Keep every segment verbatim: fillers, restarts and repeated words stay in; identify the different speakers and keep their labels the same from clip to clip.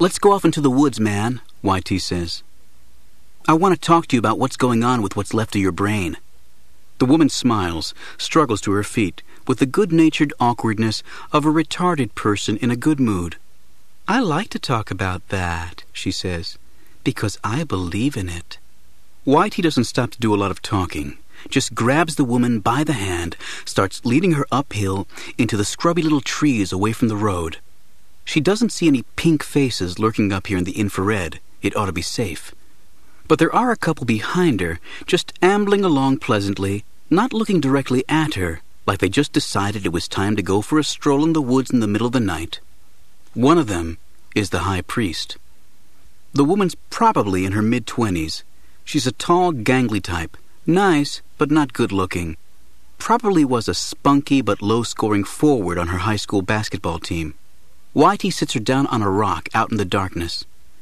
Speaker 1: "Let's go off into the woods, man," Y T says. "I want to talk to you about what's going on with what's left of your brain." The woman smiles, struggles to her feet, with the good-natured awkwardness of a retarded person in a good mood. "I like to talk about that," she says, "because I believe in it." Y T doesn't stop to do a lot of talking, just grabs the woman by the hand, starts leading her uphill into the scrubby little trees away from the road. She doesn't see any pink faces lurking up here in the infrared. It ought to be safe. But there are a couple behind her, just ambling along pleasantly, not looking directly at her, like they just decided it was time to go for a stroll in the woods in the middle of the night. One of them is the high priest. The woman's probably in her mid-twenties. She's a tall, gangly type. Nice, but not good-looking. Probably was a spunky but low-scoring forward on her high school basketball team. Y T sits her down on a rock out in the darkness.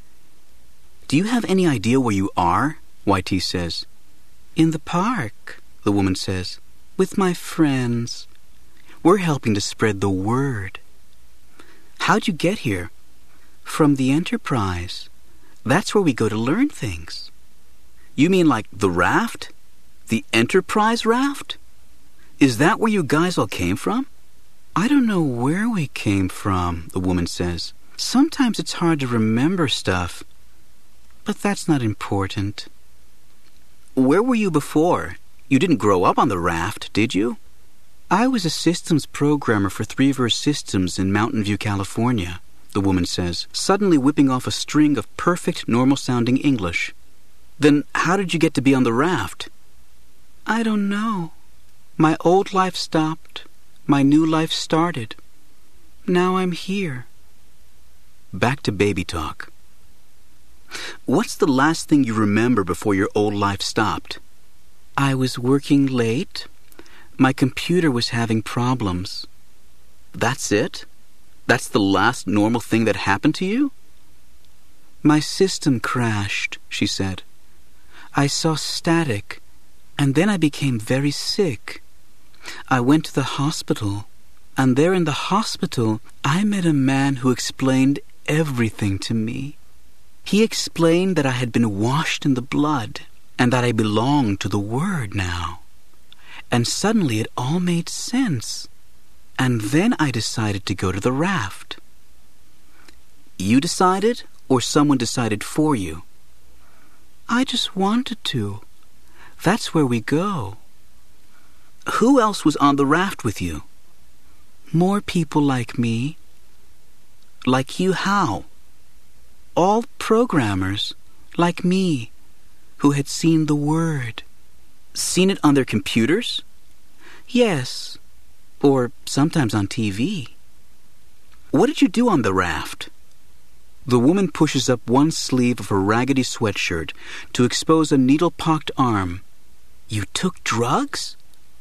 Speaker 1: "Do you have any idea where you are?" Y T says. "In the park," the woman says, "with my friends. We're helping to spread the word." "How'd you get here?" "From the Enterprise. That's where we go to learn things." "You mean like the raft? The Enterprise raft? Is that where you guys all came from?" "I don't know where we came from," the woman says. "Sometimes it's hard to remember stuff. But that's not important." "Where were you before? You didn't grow up on the raft, did you?" "I was a systems programmer for Three Verse Systems in Mountain View, California," the woman says, suddenly whipping off a string of perfect, normal-sounding English. "Then how did you get to be on the raft?" "I don't know. My old life stopped. My new life started. Now I'm here." Back to baby talk. "What's the last thing you remember before your old life stopped?" "I was working late. My computer was having problems." "That's it? That's the last normal thing that happened to you?" "My system crashed," she said. "I saw static, and then I became very sick. I went to the hospital, and there in the hospital I met a man who explained everything to me. He explained that I had been washed in the blood, and that I belonged to the Word now. And suddenly it all made sense. And then I decided to go to the raft." "You decided, or someone decided for you?" "I just wanted to. That's where we go." "Who else was on the raft with you?" "More people like me." "Like you how?" "All programmers, like me, who had seen the Word." "Seen it on their computers?" "Yes, or sometimes on T V." "What did you do on the raft?" The woman pushes up one sleeve of her raggedy sweatshirt to expose a needle-pocked arm. "You took drugs?"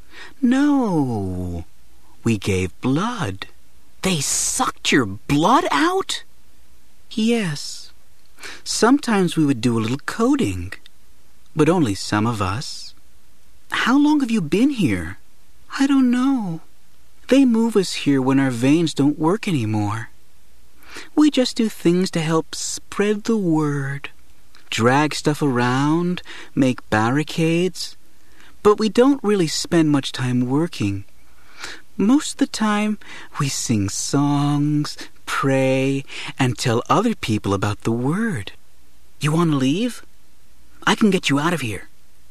Speaker 1: "No, we gave blood." "They sucked your blood out?" "Yes. Sometimes we would do a little coding, but only some of us." "How long have you been here?" "I don't know. They move us here when our veins don't work anymore. We just do things to help spread the word. Drag stuff around, make barricades. But we don't really spend much time working. Most of the time, we sing songs, pray, and tell other people about the Word." "You want to leave? I can get you out of here."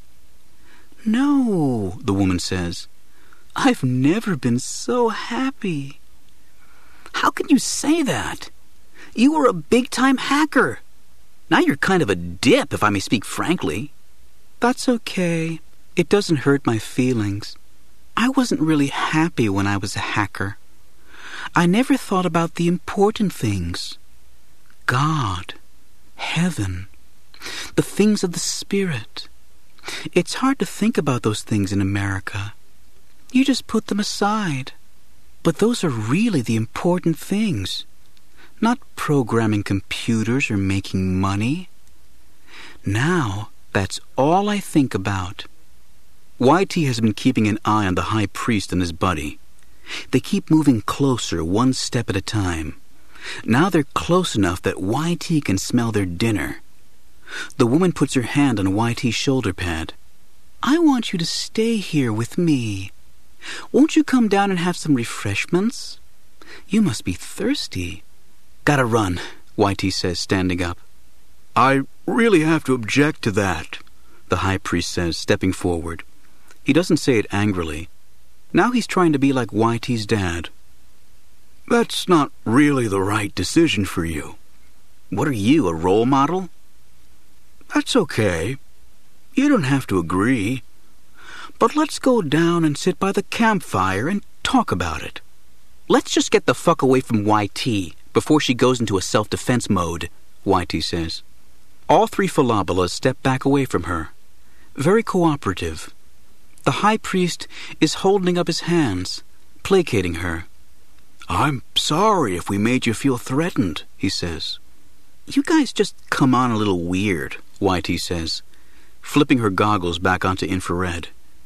Speaker 1: "No," the woman says. "I've never been so happy." "How can you say that? You were a big-time hacker. Now you're kind of a dip, if I may speak frankly." "That's okay. It doesn't hurt my feelings. I wasn't really happy when I was a hacker. I never thought about the important things. God, heaven, the things of the Spirit. It's hard to think about those things in America. You just put them aside. But those are really the important things, not programming computers or making money. Now, that's all I think about." Y T has been keeping an eye on the high priest and his buddy. They keep moving closer, one step at a time. Now they're close enough that Y T can smell their dinner. The woman puts her hand on Y T's shoulder pad. I want you to stay here with me. Won't you come down and have some refreshments? You must be thirsty. Gotta run, Y T says, standing up. I really have to object to that, the high priest says, stepping forward. He doesn't say it angrily. Now he's trying to be like Y T's dad. That's not really the right decision for you. What are you, a role model? That's okay. You don't have to agree. But let's go down and sit by the campfire and talk about it. Let's just get the fuck away from Y T before she goes into a self-defense mode, Y T says. All three Philobolas step back away from her. Very cooperative. The high priest is holding up his hands, placating her. I'm sorry if we made you feel threatened, he says. You guys just come on a little weird, Y T says, flipping her goggles back onto infrared.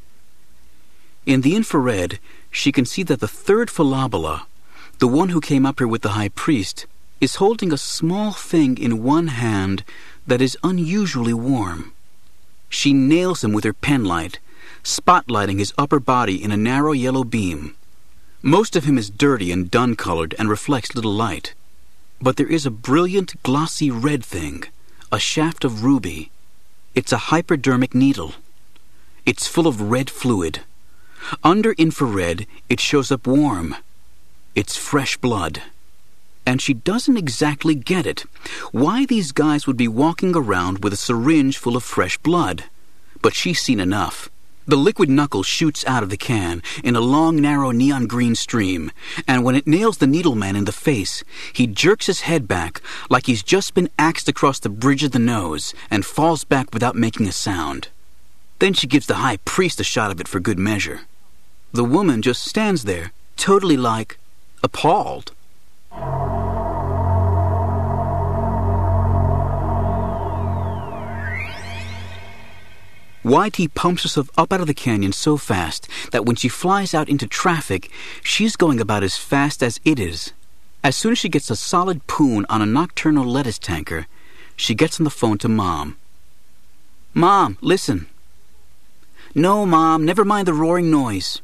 Speaker 1: In the infrared, she can see that the third Philobola, the one who came up here with the high priest, is holding a small thing in one hand that is unusually warm. She nails him with her penlight, spotlighting his upper body in a narrow yellow beam. Most of him is dirty and dun-colored and reflects little light. But there is a brilliant, glossy red thing, a shaft of ruby. It's a hypodermic needle. It's full of red fluid. Under infrared, it shows up warm. It's fresh blood. And she doesn't exactly get it, why these guys would be walking around with a syringe full of fresh blood. But she's seen enough. The liquid knuckle shoots out of the can in a long, narrow neon green stream, and when it nails the needleman in the face, he jerks his head back like he's just been axed across the bridge of the nose and falls back without making a sound. Then she gives the high priest a shot of it for good measure. The woman just stands there, totally like, appalled. Y T pumps herself up out of the canyon so fast that when she flies out into traffic, she's going about as fast as it is. As soon as she gets a solid poon on a nocturnal lettuce tanker, she gets on the phone to Mom. Mom, listen. No, Mom, never mind the roaring noise.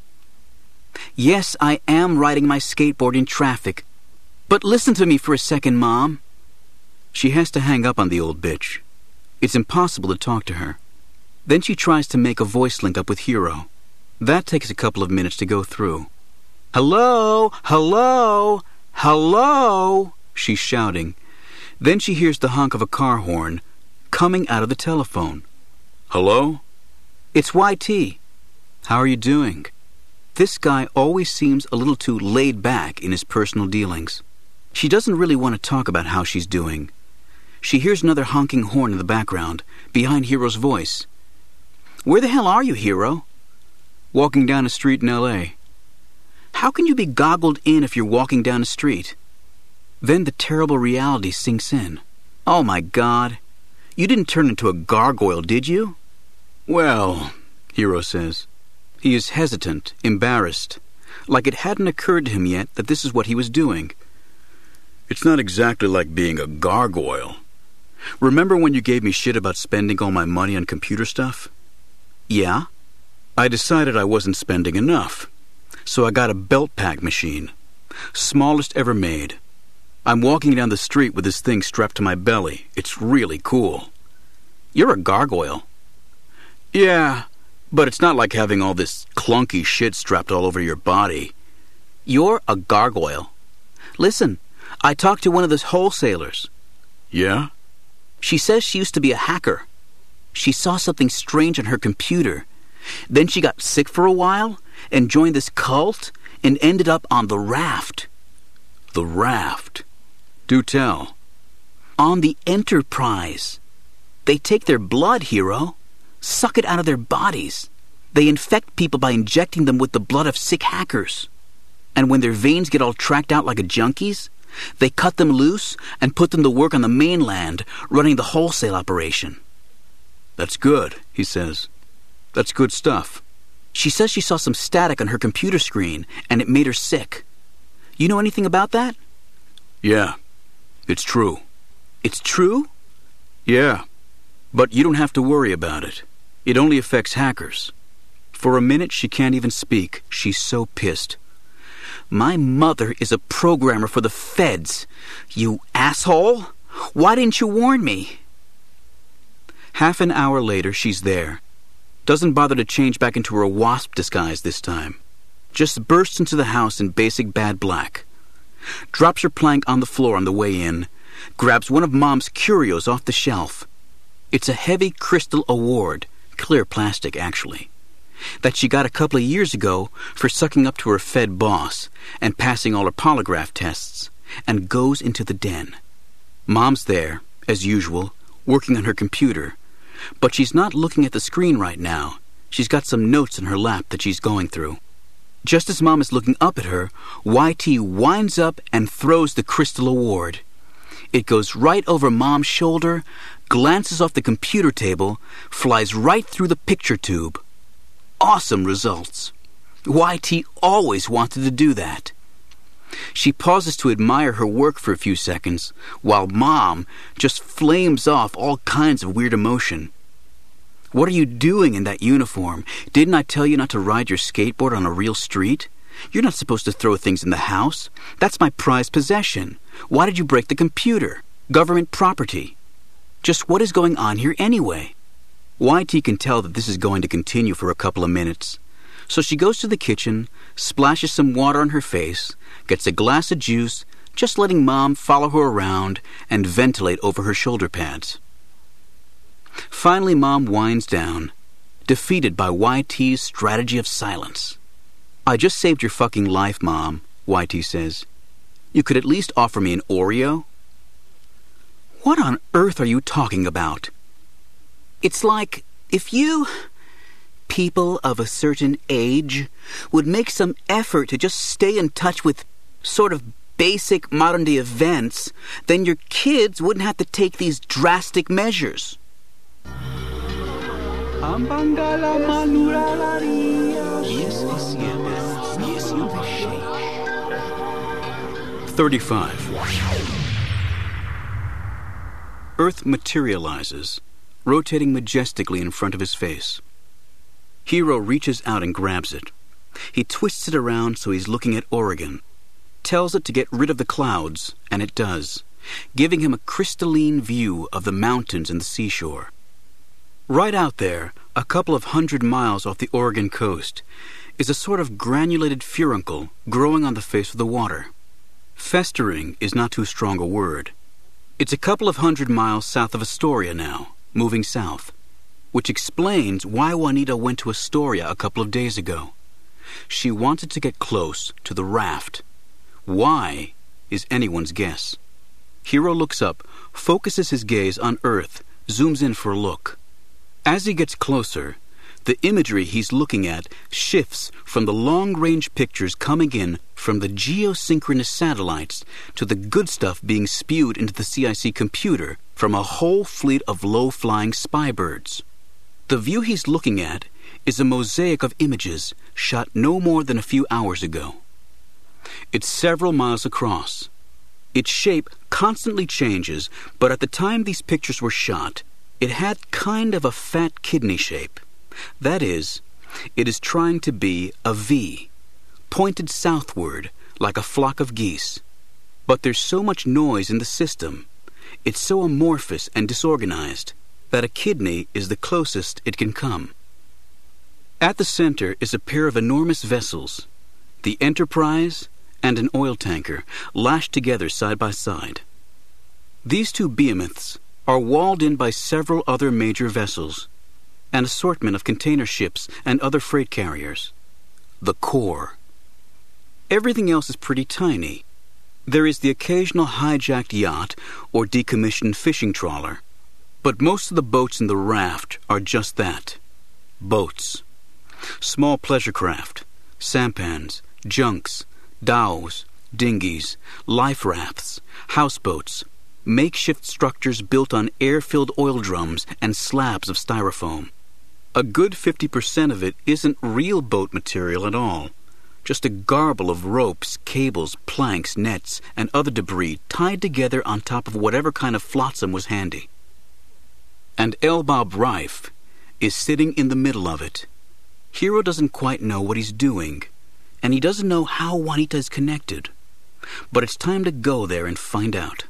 Speaker 1: Yes, I am riding my skateboard in traffic. But listen to me for a second, Mom. She has to hang up on the old bitch. It's impossible to talk to her. Then she tries to make a voice link up with Hiro. That takes a couple of minutes to go through. Hello? Hello? Hello? She's shouting. Then she hears the honk of a car horn coming out of the telephone. Hello? It's Y T. How are you doing? This guy always seems a little too laid back in his personal dealings. She doesn't really want to talk about how she's doing. She hears another honking horn in the background, behind Hiro's voice. Where the hell are you, Hiro? Walking down a street in L A How can you be goggled in if you're walking down a street? Then the terrible reality sinks in. Oh my God. You didn't turn into a gargoyle, did you? Well, Hiro says. He is hesitant, embarrassed, like it hadn't occurred to him yet that this is what he was doing. It's not exactly like being a gargoyle. Remember when you gave me shit about spending all my money on computer stuff? Yeah? I decided I wasn't spending enough, so I got a belt pack machine. Smallest ever made. I'm walking down the street with this thing strapped to my belly. It's really cool. You're a gargoyle. Yeah, but it's not like having all this clunky shit strapped all over your body. You're a gargoyle. Listen, I talked to one of those wholesalers. Yeah? She says she used to be a hacker. She saw something strange on her computer. Then she got sick for a while and joined this cult and ended up on the raft. The raft? Do tell. On the Enterprise. They take their blood, Hiro. Suck it out of their bodies. They infect people by injecting them with the blood of sick hackers. And when their veins get all tracked out like a junkie's, they cut them loose and put them to work on the mainland, running the wholesale operation. That's good, he says. That's good stuff. She says she saw some static on her computer screen, and it made her sick. You know anything about that? Yeah, It's true. It's true? Yeah. But you don't have to worry about it. It only affects hackers. For a minute, she can't even speak. She's so pissed. My mother is a programmer for the feds. You asshole! Why didn't you warn me? Half an hour later, she's there. Doesn't bother to change back into her wasp disguise this time. Just bursts into the house in basic bad black. Drops her plank on the floor on the way in. Grabs one of Mom's curios off the shelf. It's a heavy crystal award, clear plastic actually, that she got a couple of years ago for sucking up to her Fed boss and passing all her polygraph tests, and goes into the den. Mom's there, as usual, working on her computer, but she's not looking at the screen right now. She's got some notes in her lap that she's going through. Just as Mom is looking up at her, Y T winds up and throws the crystal award. It goes right over Mom's shoulder, glances off the computer table, flies right through the picture tube. Awesome results. Y T always wanted to do that. She pauses to admire her work for a few seconds, while Mom just flames off all kinds of weird emotion. What are you doing in that uniform? Didn't I tell you not to ride your skateboard on a real street? You're not supposed to throw things in the house. That's my prized possession. Why did you break the computer? Government property. Just what is going on here anyway? Y T can tell that this is going to continue for a couple of minutes. So she goes to the kitchen, splashes some water on her face, gets a glass of juice, just letting Mom follow her around and ventilate over her shoulder pads. Finally, Mom winds down, defeated by Y T's strategy of silence. I just saved your fucking life, Mom, Y T says. You could at least offer me an Oreo? What on earth are you talking about? It's like if you, people of a certain age, would make some effort to just stay in touch with sort of basic modern-day events, then your kids wouldn't have to take these drastic measures. thirty-five. Earth materializes, rotating majestically in front of his face. Hero reaches out and grabs it. He twists it around so he's looking at Oregon, tells it to get rid of the clouds, and it does, giving him a crystalline view of the mountains and the seashore. Right out there, a couple of hundred miles off the Oregon coast, is a sort of granulated furuncle growing on the face of the water. Festering is not too strong a word. It's a couple of hundred miles south of Astoria now, moving south, which explains why Juanita went to Astoria a couple of days ago. She wanted to get close to the raft. Why is anyone's guess. Hero looks up, focuses his gaze on Earth, zooms in for a look. As he gets closer, the imagery he's looking at shifts from the long-range pictures coming in from the geosynchronous satellites to the good stuff being spewed into the C I C computer from a whole fleet of low-flying spy birds. The view he's looking at is a mosaic of images shot no more than a few hours ago. It's several miles across. Its shape constantly changes, but at the time these pictures were shot, it had kind of a fat kidney shape. That is, it is trying to be a V, pointed southward like a flock of geese. But there's so much noise in the system, it's so amorphous and disorganized, that a kidney is the closest it can come. At the center is a pair of enormous vessels, the Enterprise and an oil tanker, lashed together side by side. These two behemoths are walled in by several other major vessels, an assortment of container ships and other freight carriers. The core. Everything else is pretty tiny. There is the occasional hijacked yacht or decommissioned fishing trawler, but most of the boats in the raft are just that. Boats. Small pleasure craft, sampans, junks, dhows, dinghies, life rafts, houseboats, makeshift structures built on air-filled oil drums and slabs of styrofoam. A good fifty percent of it isn't real boat material at all. Just a garble of ropes, cables, planks, nets, and other debris tied together on top of whatever kind of flotsam was handy. And Elbab Reif is sitting in the middle of it. Hero doesn't quite know what he's doing, and he doesn't know how Juanita is connected. But it's time to go there and find out.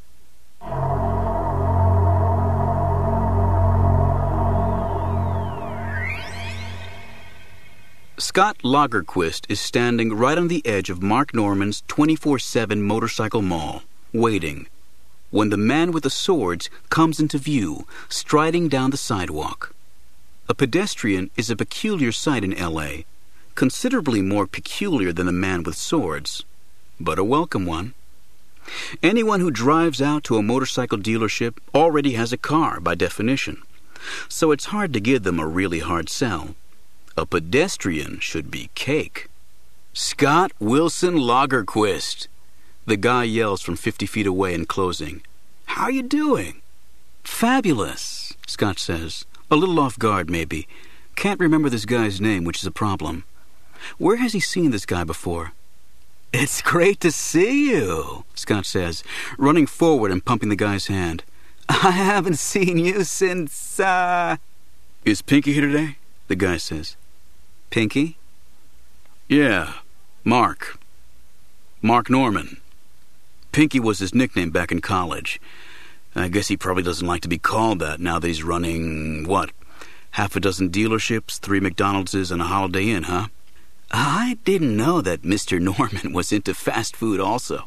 Speaker 1: Scott Lagerquist is standing right on the edge of Mark Norman's twenty-four seven motorcycle mall, waiting, when the man with the swords comes into view, striding down the sidewalk. A pedestrian is a peculiar sight in L A, considerably more peculiar than the man with swords, but a welcome one. Anyone who drives out to a motorcycle dealership already has a car by definition, so it's hard to give them a really hard sell. A pedestrian should be cake. Scott Wilson Lagerquist, the guy yells from fifty feet away in closing. How you doing? Fabulous, Scott says, a little off guard maybe. Can't remember this guy's name, which is a problem. Where has he seen this guy before? It's great to see you, Scott says, running forward and pumping the guy's hand. I haven't seen you since, uh... Is Pinky here today? The guy says. Pinky? Yeah, Mark. Mark Norman. Pinky was his nickname back in college. I guess he probably doesn't like to be called that now that he's running, what, half a dozen dealerships, three McDonald's and a Holiday Inn, huh? I didn't know that Mister Norman was into fast food also.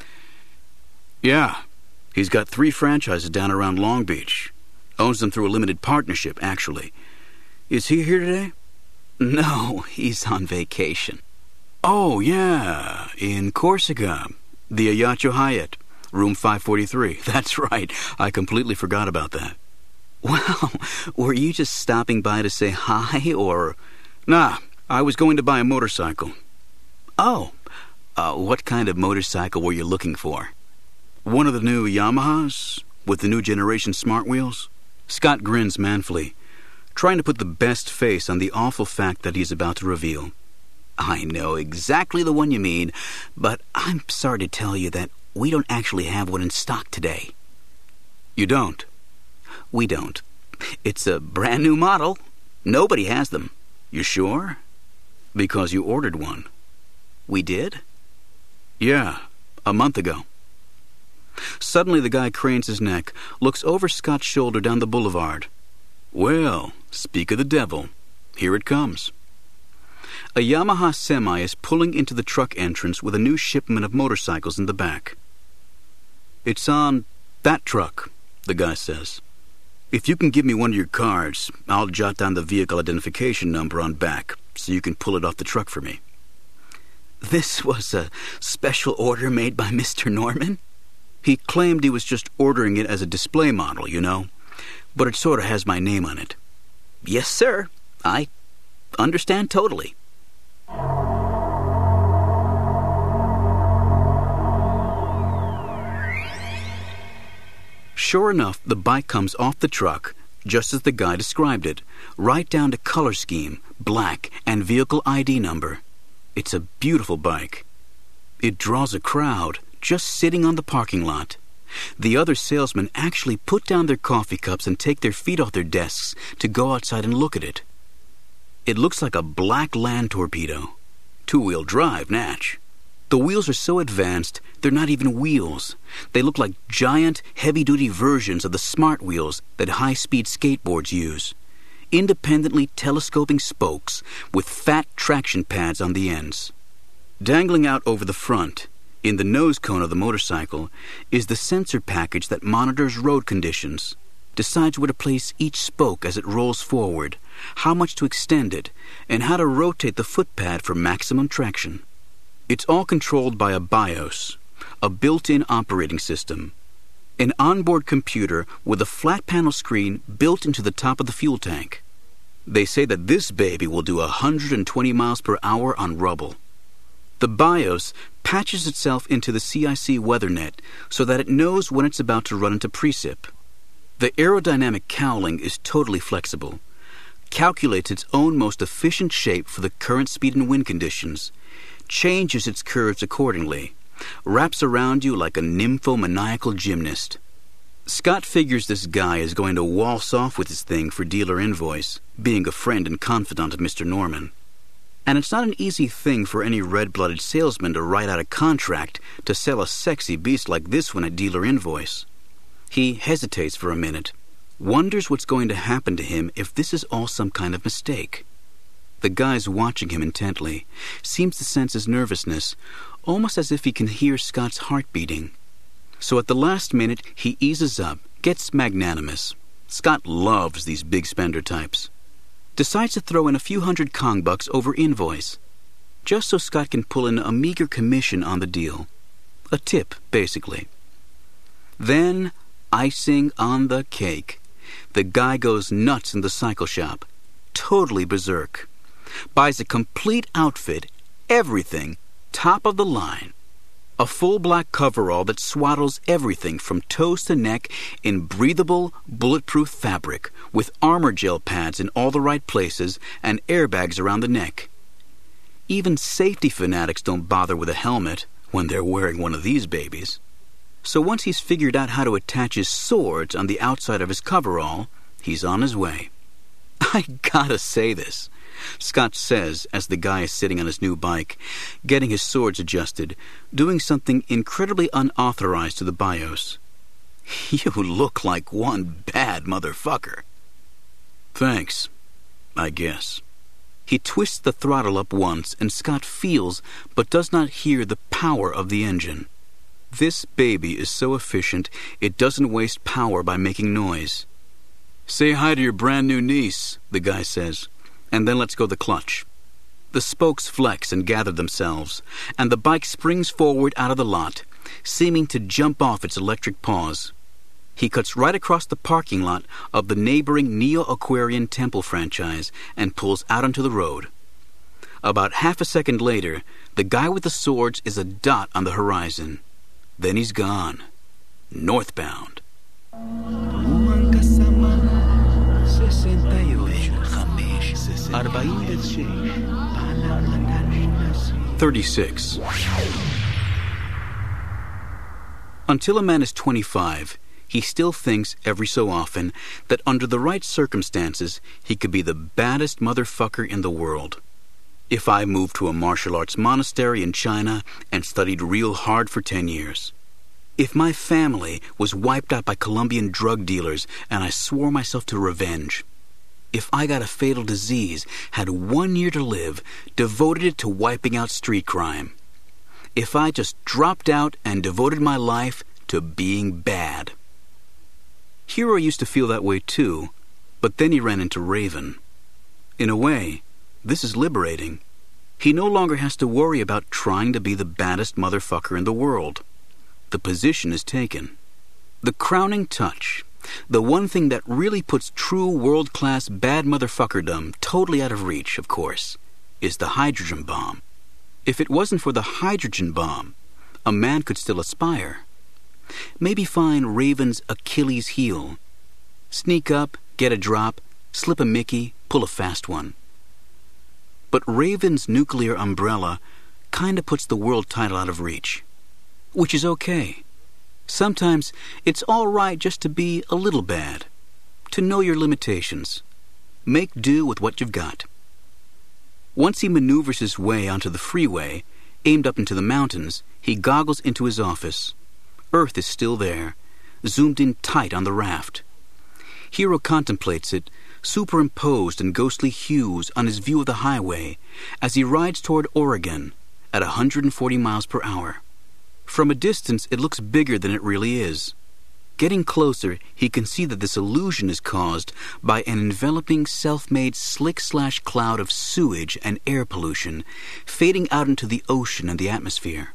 Speaker 1: Yeah, he's got three franchises down around Long Beach. Owns them through a limited partnership, actually. Is he here today? No, he's on vacation. Oh, yeah, in Corsica, the Ajaccio Hyatt, room five forty-three. That's right, I completely forgot about that. Well, were you just stopping by to say hi, or... Nah, I was going to buy a motorcycle. Oh, uh, what kind of motorcycle were you looking for? One of the new Yamahas, with the new generation smart wheels? Scott grins manfully, trying to put the best face on the awful fact that he's about to reveal. I know exactly the one you mean, but I'm sorry to tell you that we don't actually have one in stock today. You don't? We don't. It's a brand new model. Nobody has them. You sure? Because you ordered one. We did? Yeah, a month ago. Suddenly the guy cranes his neck, looks over Scott's shoulder down the boulevard. Well, speak of the devil. Here it comes. A Yamaha semi is pulling into the truck entrance with a new shipment of motorcycles in the back. It's on that truck, the guy says. If you can give me one of your cards, I'll jot down the vehicle identification number on back so you can pull it off the truck for me. This was a special order made by Mister Norman? He claimed he was just ordering it as a display model, you know, but it sort of has my name on it. Yes, sir. I understand totally. Sure enough, the bike comes off the truck, just as the guy described it, right down to color scheme, black, and vehicle I D number. It's a beautiful bike. It draws a crowd, just sitting on the parking lot. The other salesmen actually put down their coffee cups and take their feet off their desks to go outside and look at it. It looks like a black land torpedo. Two-wheel drive, natch. The wheels are so advanced, they're not even wheels. They look like giant, heavy-duty versions of the smart wheels that high-speed skateboards use. Independently telescoping spokes with fat traction pads on the ends. Dangling out over the front, in the nose cone of the motorcycle, is the sensor package that monitors road conditions, decides where to place each spoke as it rolls forward, how much to extend it, and how to rotate the foot pad for maximum traction. It's all controlled by a BIOS, a built-in operating system, an onboard computer with a flat panel screen built into the top of the fuel tank. They say that this baby will do one hundred twenty miles per hour on rubble. The BIOS patches itself into the C I C WeatherNet so that it knows when it's about to run into precip. The aerodynamic cowling is totally flexible, calculates its own most efficient shape for the current speed and wind conditions, changes its curves accordingly, wraps around you like a nymphomaniacal gymnast. Scott figures this guy is going to waltz off with his thing for dealer invoice, being a friend and confidant of Mister Norman. And it's not an easy thing for any red-blooded salesman to write out a contract to sell a sexy beast like this one at dealer invoice. He hesitates for a minute, wonders what's going to happen to him if this is all some kind of mistake. The guy's watching him intently, seems to sense his nervousness, almost as if he can hear Scott's heart beating. So at the last minute, he eases up, gets magnanimous. Scott loves these big spender types. Decides to throw in a few hundred Kong bucks over invoice, just so Scott can pull in a meager commission on the deal. A tip, basically. Then, icing on the cake, the guy goes nuts in the cycle shop, totally berserk. Buys a complete outfit, everything, top of the line. A full black coverall that swaddles everything from toes to neck in breathable, bulletproof fabric with armor gel pads in all the right places and airbags around the neck. Even safety fanatics don't bother with a helmet when they're wearing one of these babies. So once he's figured out how to attach his swords on the outside of his coverall, he's on his way. I gotta say this, Scott says as the guy is sitting on his new bike, getting his swords adjusted, doing something incredibly unauthorized to the BIOS. You look like one bad motherfucker. Thanks, I guess. He twists the throttle up once, and Scott feels but does not hear the power of the engine. This baby is so efficient, it doesn't waste power by making noise. Say hi to your brand new niece, the guy says, and then lets go the clutch. The spokes flex and gather themselves, and the bike springs forward out of the lot, seeming to jump off its electric paws. He cuts right across the parking lot of the neighboring Neo-Aquarian Temple franchise and pulls out onto the road. About half a second later, the guy with the swords is a dot on the horizon. Then he's gone. Northbound. thirty-six. Until a man is twenty-five, he still thinks every so often that under the right circumstances, he could be the baddest motherfucker in the world. If I moved to a martial arts monastery in China and studied real hard for ten years. If my family was wiped out by Colombian drug dealers and I swore myself to revenge. If I got a fatal disease, had one year to live, devoted it to wiping out street crime. If I just dropped out and devoted my life to being bad. Hero used to feel that way too, but then he ran into Raven. In a way, this is liberating. He no longer has to worry about trying to be the baddest motherfucker in the world. The position is taken. The crowning touch, the one thing that really puts true world-class bad motherfuckerdom totally out of reach, of course, is the hydrogen bomb. If it wasn't for the hydrogen bomb, a man could still aspire. Maybe find Raven's Achilles heel. Sneak up, get a drop, slip a Mickey, pull a fast one. But Raven's nuclear umbrella kinda puts the world title out of reach. Which is okay. Sometimes it's all right just to be a little bad. To know your limitations. Make do with what you've got. Once he maneuvers his way onto the freeway, aimed up into the mountains, he goggles into his office. Earth is still there, zoomed in tight on the raft. Hero contemplates it, superimposed in ghostly hues on his view of the highway, as he rides toward Oregon at one hundred forty miles per hour. From a distance, it looks bigger than it really is. Getting closer, he can see that this illusion is caused by an enveloping, self-made slick-slash cloud of sewage and air pollution fading out into the ocean and the atmosphere.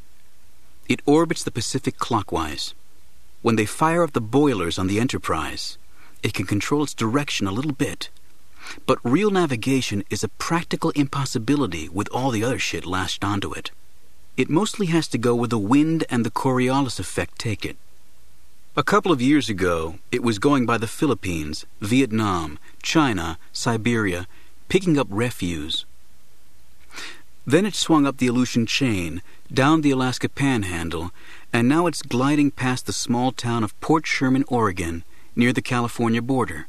Speaker 1: It orbits the Pacific clockwise. When they fire up the boilers on the Enterprise, it can control its direction a little bit. But real navigation is a practical impossibility with all the other shit lashed onto it. It mostly has to go where the wind and the Coriolis effect take it. A couple of years ago, it was going by the Philippines, Vietnam, China, Siberia, picking up refuse. Then it swung up the Aleutian chain, down the Alaska Panhandle, and now it's gliding past the small town of Port Sherman, Oregon, near the California border.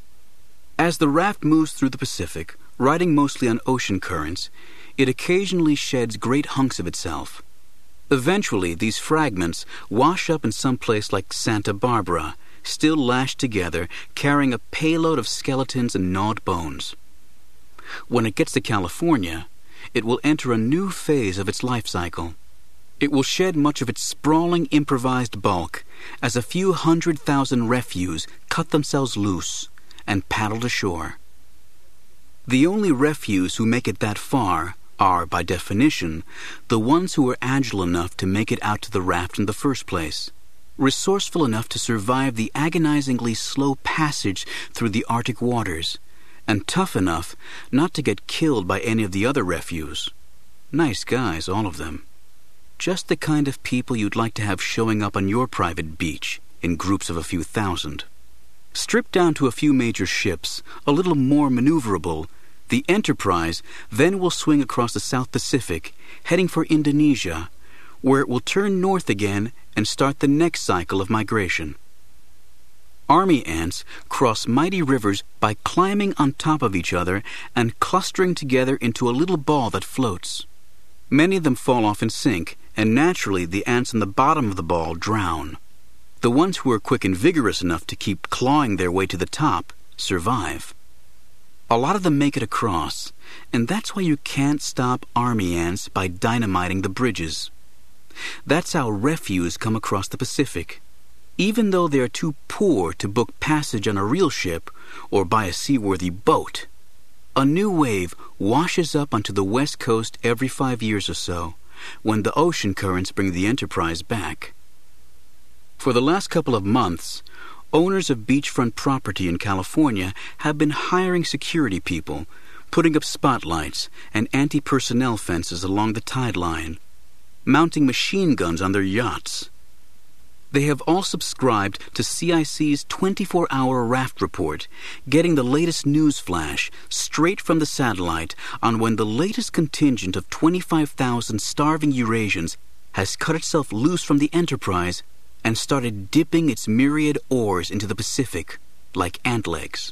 Speaker 1: As the raft moves through the Pacific, riding mostly on ocean currents, it occasionally sheds great hunks of itself. Eventually, these fragments wash up in some place like Santa Barbara, still lashed together, carrying a payload of skeletons and gnawed bones. When it gets to California, it will enter a new phase of its life cycle. It will shed much of its sprawling improvised bulk as a few hundred thousand refuse cut themselves loose and paddled ashore. The only refuse who make it that far are, by definition, the ones who are agile enough to make it out to the raft in the first place, resourceful enough to survive the agonizingly slow passage through the Arctic waters, and tough enough not to get killed by any of the other refuse. Nice guys, all of them. Just the kind of people you'd like to have showing up on your private beach in groups of a few thousand. Stripped down to a few major ships, a little more maneuverable, the Enterprise then will swing across the South Pacific, heading for Indonesia, where it will turn north again and start the next cycle of migration. Army ants cross mighty rivers by climbing on top of each other and clustering together into a little ball that floats. Many of them fall off and sink, and naturally the ants on the bottom of the ball drown. The ones who are quick and vigorous enough to keep clawing their way to the top survive. A lot of them make it across, and that's why you can't stop army ants by dynamiting the bridges. That's how refuse come across the Pacific. Even though they are too poor to book passage on a real ship or buy a seaworthy boat, a new wave washes up onto the west coast every five years or so, when the ocean currents bring the Enterprise back. For the last couple of months, owners of beachfront property in California have been hiring security people, putting up spotlights and anti-personnel fences along the tide line, mounting machine guns on their yachts. They have all subscribed to C I C's twenty-four hour raft report, getting the latest news flash straight from the satellite on when the latest contingent of twenty-five thousand starving Eurasians has cut itself loose from the Enterprise and started dipping its myriad oars into the Pacific like ant legs.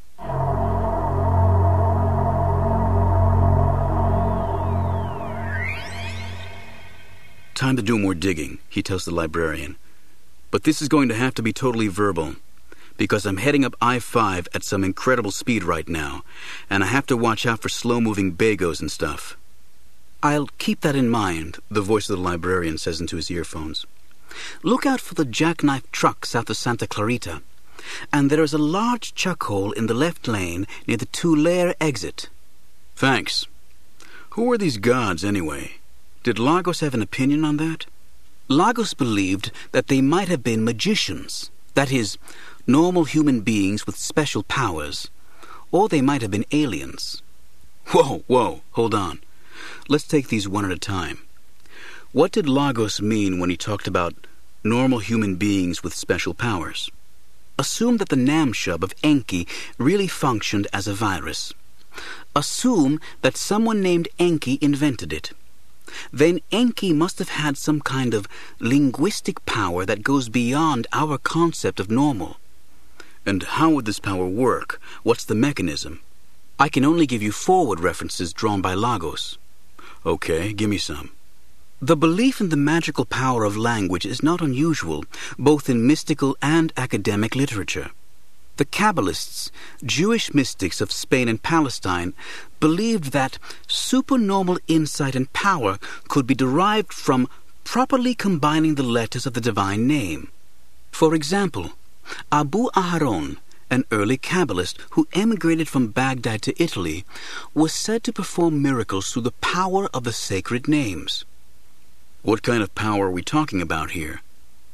Speaker 1: Time to do more digging, he tells the librarian. But this is going to have to be totally verbal, because I'm heading up I five at some incredible speed right now, and I have to watch out for slow-moving bagos and stuff. I'll keep that in mind, the voice of the librarian says into his earphones. Look out for the jackknife truck south of Santa Clarita, and there is a large chuck hole in the left lane near the Tulare exit. Thanks. Who are these gods, anyway? Did Lagos have an opinion on that? Lagos believed that they might have been magicians, that is, normal human beings with special powers, or they might have been aliens. Whoa, whoa, hold on. Let's take these one at a time. What did Lagos mean when he talked about normal human beings with special powers? Assume that the Namshub of Enki really functioned as a virus. Assume that someone named Enki invented it. Then Enki must have had some kind of linguistic power that goes beyond our concept of normal. And how would this power work? What's the mechanism? I can only give you forward references drawn by Lagos. Okay, give me some. The belief in the magical power of language is not unusual, both in mystical and academic literature. The Kabbalists, Jewish mystics of Spain and Palestine, believed that supernormal insight and power could be derived from properly combining the letters of the divine name. For example, Abu Aharon, an early Kabbalist who emigrated from Baghdad to Italy, was said to perform miracles through the power of the sacred names. What kind of power are we talking about here?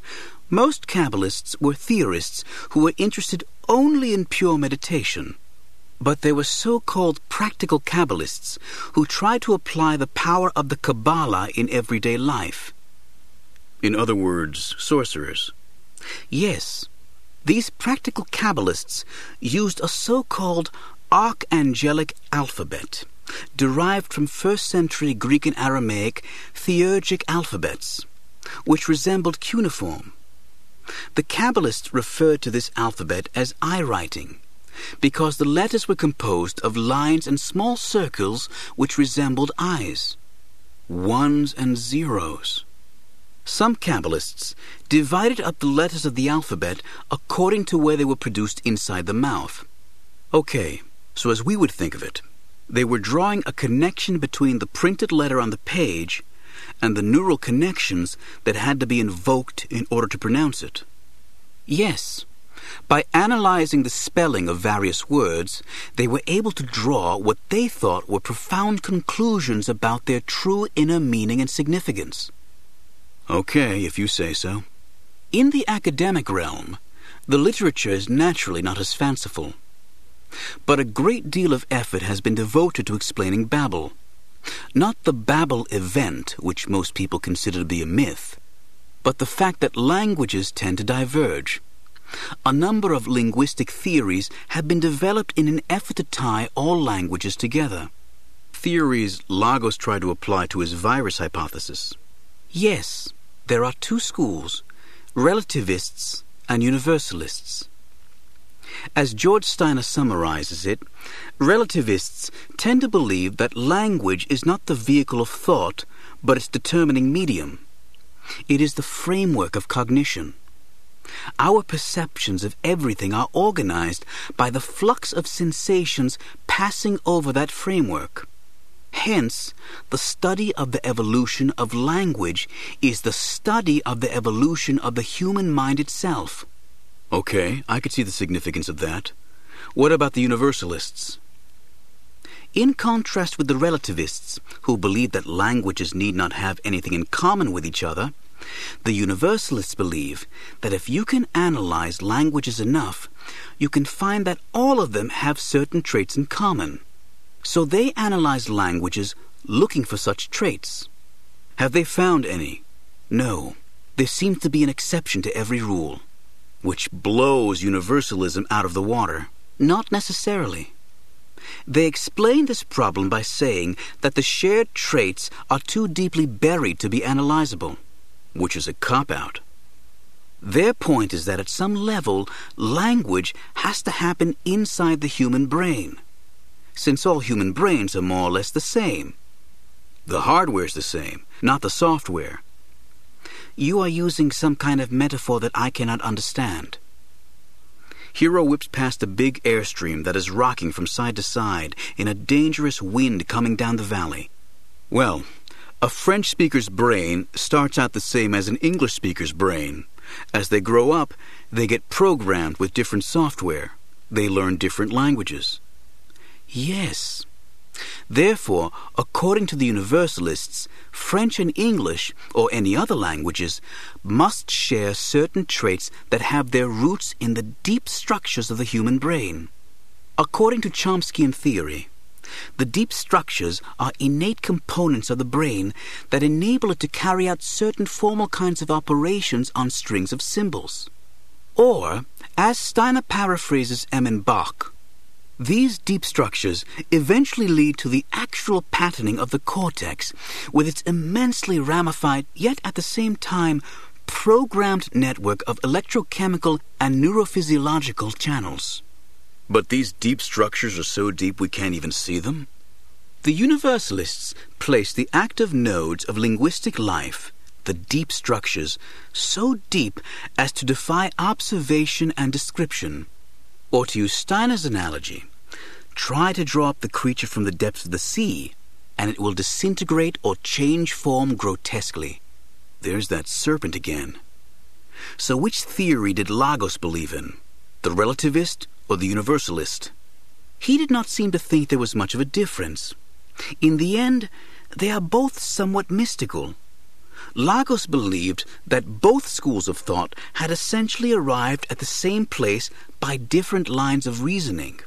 Speaker 1: Most Kabbalists were theorists who were interested only in pure meditation. But there were so-called practical Kabbalists who tried to apply the power of the Kabbalah in everyday life. In other words, sorcerers. Yes. These practical Kabbalists used a so-called archangelic alphabet, derived from first-century Greek and Aramaic theurgic alphabets, which resembled cuneiform. The Kabbalists referred to this alphabet as eye writing, because the letters were composed of lines and small circles which resembled eyes, ones and zeros. Some Kabbalists divided up the letters of the alphabet according to where they were produced inside the mouth. Okay, so as we would think of it, they were drawing a connection between the printed letter on the page and the neural connections that had to be invoked in order to pronounce it. Yes, by analyzing the spelling of various words, they were able to draw what they thought were profound conclusions about their true inner meaning and significance. Okay, if you say so. In the academic realm, the literature is naturally not as fanciful. But a great deal of effort has been devoted to explaining Babel. Not the Babel event, which most people consider to be a myth, but the fact that languages tend to diverge. A number of linguistic theories have been developed in an effort to tie all languages together. Theories Lagos tried to apply to his virus hypothesis. Yes, there are two schools, relativists and universalists. As George Steiner summarizes it, relativists tend to believe that language is not the vehicle of thought, but its determining medium. It is the framework of cognition. Our perceptions of everything are organized by the flux of sensations passing over that framework. Hence, the study of the evolution of language is the study of the evolution of the human mind itself. Okay, I could see the significance of that. What about the universalists? In contrast with the relativists, who believe that languages need not have anything in common with each other, the universalists believe that if you can analyze languages enough, you can find that all of them have certain traits in common. So they analyze languages looking for such traits. Have they found any? No. There seems to be an exception to every rule, which blows universalism out of the water. Not necessarily. They explain this problem by saying that the shared traits are too deeply buried to be analyzable, which is a cop-out. Their point is that at some level, language has to happen inside the human brain, since all human brains are more or less the same. The hardware's the same, not the software. You are using some kind of metaphor that I cannot understand. Hero whips past a big airstream that is rocking from side to side in a dangerous wind coming down the valley. Well, a French speaker's brain starts out the same as an English speaker's brain. As they grow up, they get programmed with different software. They learn different languages. Yes. Therefore, according to the universalists, French and English, or any other languages, must share certain traits that have their roots in the deep structures of the human brain. According to Chomskyan theory, the deep structures are innate components of the brain that enable it to carry out certain formal kinds of operations on strings of symbols. Or, as Steiner paraphrases Emmen Bach, these deep structures eventually lead to the actual patterning of the cortex with its immensely ramified, yet at the same time programmed network of electrochemical and neurophysiological channels. But these deep structures are so deep we can't even see them? The universalists place the active nodes of linguistic life, the deep structures, so deep as to defy observation and description. Or to use Steiner's analogy, try to draw up the creature from the depths of the sea, and it will disintegrate or change form grotesquely. There's that serpent again. So which theory did Lagos believe in? The relativist or the universalist? He did not seem to think there was much of a difference. In the end, they are both somewhat mystical. Lagos believed that both schools of thought had essentially arrived at the same place by different lines of reasoning.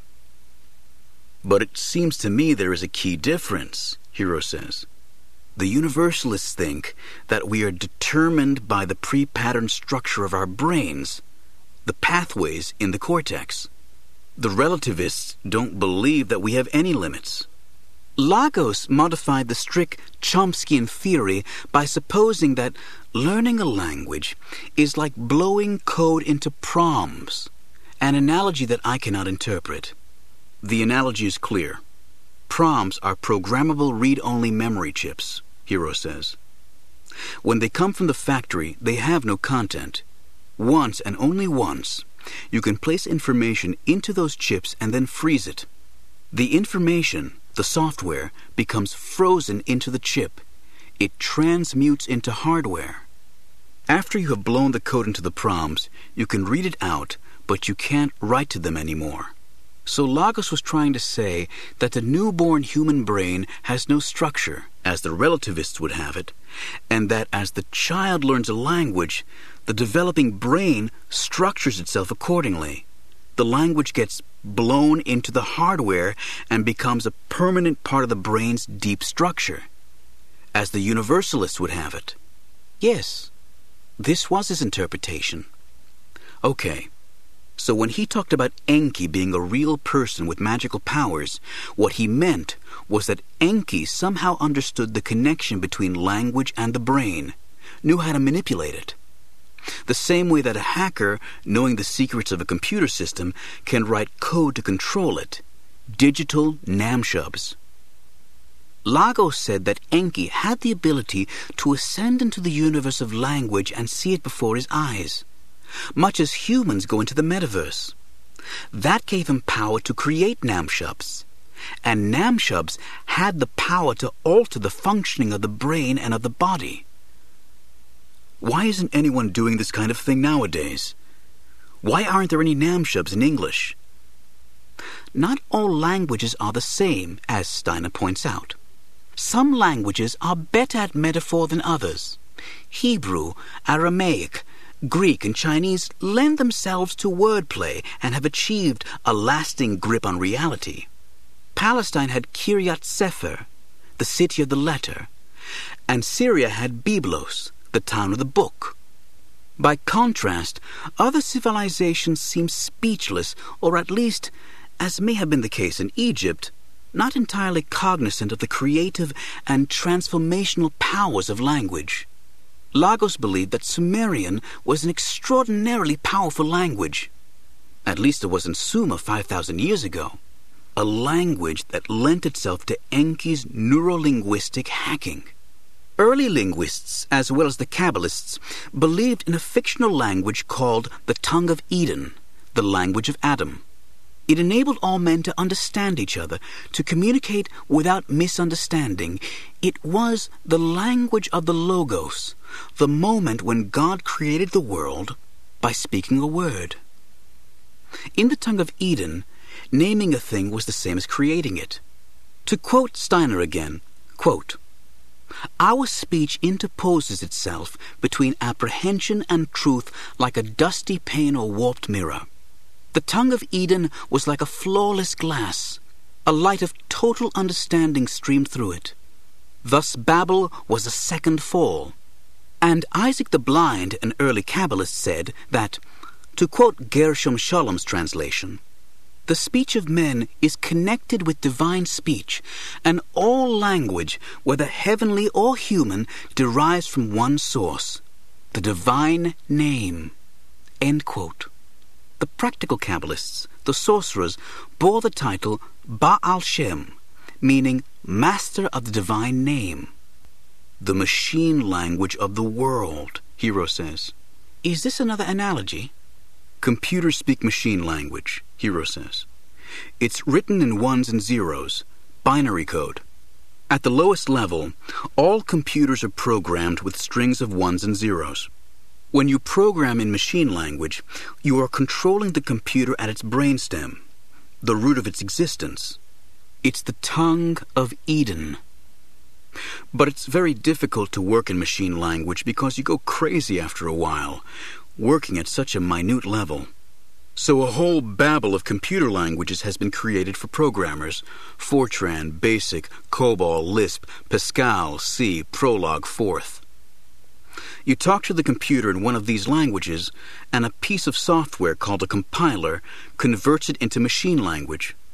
Speaker 1: But it seems to me there is a key difference, Hero says. The universalists think that we are determined by the pre-patterned structure of our brains, the pathways in the cortex. The relativists don't believe that we have any limits. Lagos modified the strict Chomskyan theory by supposing that learning a language is like blowing code into proms, an analogy that I cannot interpret. The analogy is clear. Proms are programmable read-only memory chips, Hiro says. When they come from the factory, they have no content. Once and only once, you can place information into those chips and then freeze it. The information, the software, becomes frozen into the chip. It transmutes into hardware. After you have blown the code into the proms, you can read it out, but you can't write to them anymore. So Lagos was trying to say that the newborn human brain has no structure, as the relativists would have it, and that as the child learns a language, the developing brain structures itself accordingly. The language gets blown into the hardware and becomes a permanent part of the brain's deep structure, as the universalists would have it. Yes, this was his interpretation. Okay, so when he talked about Enki being a real person with magical powers, what he meant was that Enki somehow understood the connection between language and the brain, knew how to manipulate it. The same way that a hacker, knowing the secrets of a computer system, can write code to control it. Digital Namshubs. Lagos said that Enki had the ability to ascend into the universe of language and see it before his eyes, much as humans go into the metaverse. That gave him power to create Namshubs, and Namshubs had the power to alter the functioning of the brain and of the body. Why isn't anyone doing this kind of thing nowadays? Why aren't there any Namshubs in English? Not all languages are the same, as Steiner points out. Some languages are better at metaphor than others. Hebrew, Aramaic, Greek, and Chinese lend themselves to wordplay and have achieved a lasting grip on reality. Palestine had Kiryat Sefer, the city of the letter, and Syria had Byblos, the town of the book. By contrast, other civilizations seem speechless, or at least, as may have been the case in Egypt, not entirely cognizant of the creative and transformational powers of language. Lagos believed that Sumerian was an extraordinarily powerful language. At least it was in Sumer five thousand years ago. A language that lent itself to Enki's neurolinguistic hacking. Early linguists, as well as the Kabbalists, believed in a fictional language called the Tongue of Eden, the language of Adam. It enabled all men to understand each other, to communicate without misunderstanding. It was the language of the Logos, the moment when God created the world by speaking a word. In the Tongue of Eden, naming a thing was the same as creating it. To quote Steiner again, quote, "Our speech interposes itself between apprehension and truth like a dusty pane or warped mirror. The Tongue of Eden was like a flawless glass. A light of total understanding streamed through it. Thus Babel was a second fall." And Isaac the Blind, an early Kabbalist, said that, to quote Gershom Sholom's translation, "The speech of men is connected with divine speech, and all language, whether heavenly or human, derives from one source, the divine name." End quote. The practical Kabbalists, the sorcerers, bore the title Baal Shem, meaning master of the divine name. The machine language of the world, Hiro says. Is this another analogy? Computers speak machine language, Hiro says. It's written in ones and zeros, binary code. At the lowest level, all computers are programmed with strings of ones and zeros. When you program in machine language, you are controlling the computer at its brainstem, the root of its existence. It's the Tongue of Eden. But it's very difficult to work in machine language because you go crazy after a while, working at such a minute level. So a whole babel of computer languages has been created for programmers: Fortran, BASIC, COBOL, Lisp, Pascal, C, Prolog, Forth. You talk to the computer in one of these languages, and a piece of software called a compiler converts it into machine language.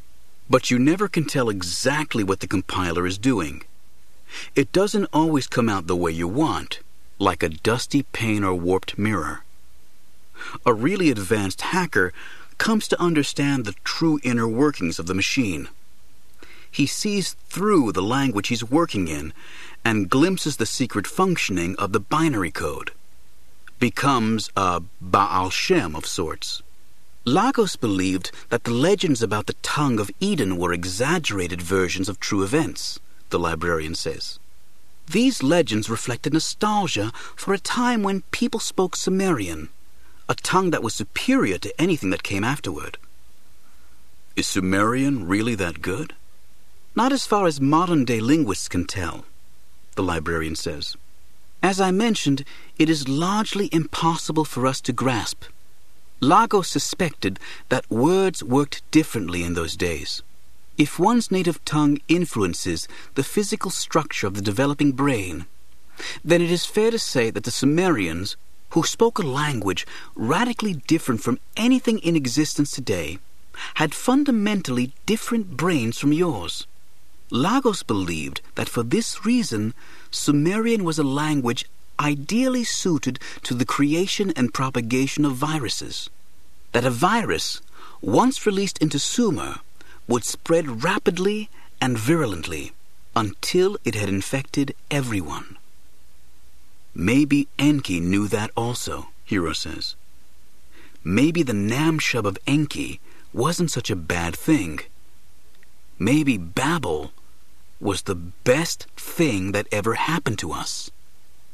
Speaker 1: But you never can tell exactly what the compiler is doing. It doesn't always come out the way you want, like a dusty pane or warped mirror. A really advanced hacker comes to understand the true inner workings of the machine. He sees through the language he's working in and glimpses the secret functioning of the binary code. Becomes a Baal Shem of sorts. Lagos believed that the legends about the tongue of Eden were exaggerated versions of true events, the librarian says. These legends reflected nostalgia for a time when people spoke Sumerian, a tongue that was superior to anything that came afterward. Is Sumerian really that good? Not as far as modern-day linguists can tell, the librarian says. As I mentioned, it is largely impossible for us to grasp. Lagos suspected that words worked differently in those days. If one's native tongue influences the physical structure of the developing brain, then it is fair to say that the Sumerians, who spoke a language radically different from anything in existence today, had fundamentally different brains from yours. Lagos believed that for this reason, Sumerian was a language ideally suited to the creation and propagation of viruses. That a virus, once released into Sumer, would spread rapidly and virulently until it had infected everyone. Maybe Enki knew that also, Hero says. Maybe the Namshub of Enki wasn't such a bad thing. Maybe Babel was the best thing that ever happened to us.